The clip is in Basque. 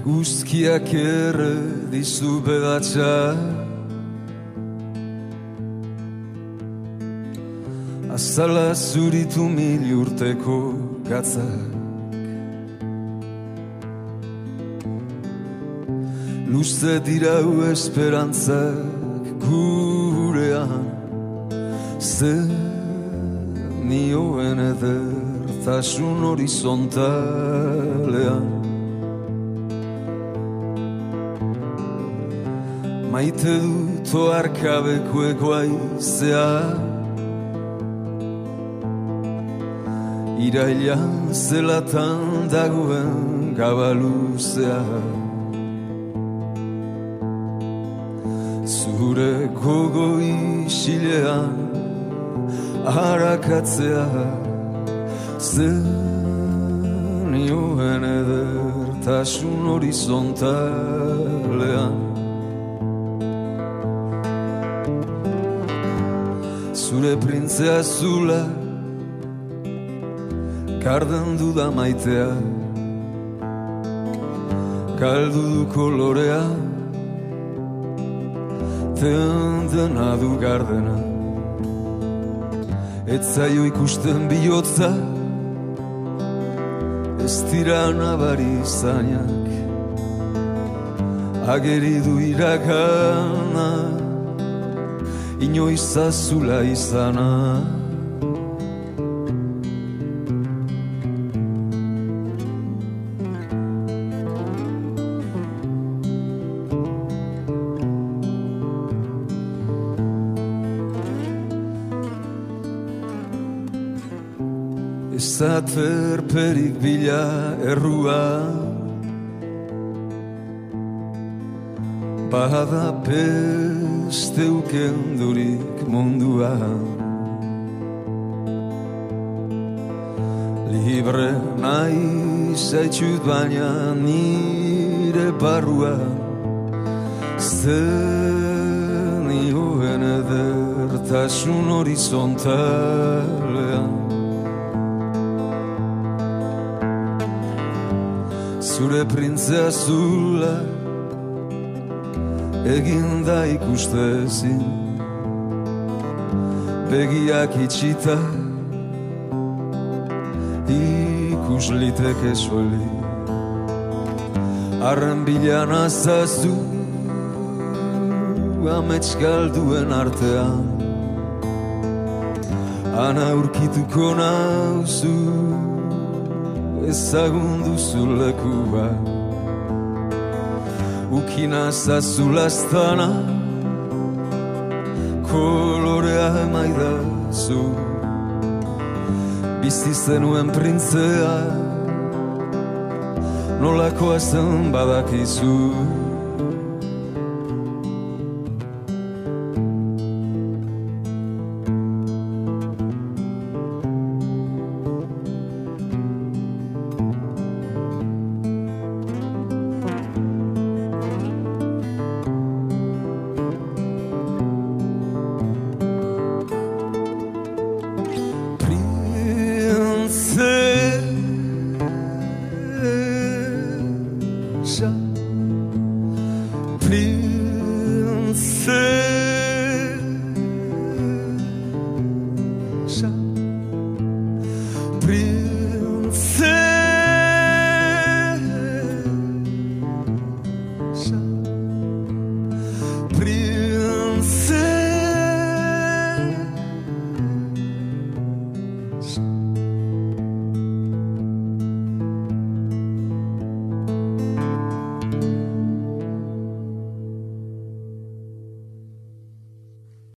Eguzkiak erre dizu bedatxa, azala zuritu mil urteko gatzak. Luze dirau esperantzak gurean, zer nioen edertasun horizontalean. Maite dut oarkabekueko aizea, irailan zelatan dagoen gabaluzea. Zure gogo isilean harakatzea, zer nioen edertasun horizontalean. Zure printzea zula karden duda maitea, kaldu du kolorea, tendena du gardena. Ez zaio ikusten bihotza, ez dira nabari zainak, ageri du irakana, inoiz azula izana. Zaterperik bila errua, bada peste ukendurik mundua. Libre nahi zaitxut baina nire barrua, zer nioen edertasun horizontalean. Zure printzea zula eginda ikustezin, begiak itxita ikus liteke soli. Arren bilan azazu amets galduen artean, ana urkituko nauzu ezagun duzu lekua. Ukina zazulaztana kolorea emaidazu, bizi zenuen printzea nolakoa zen badakizu. Princesa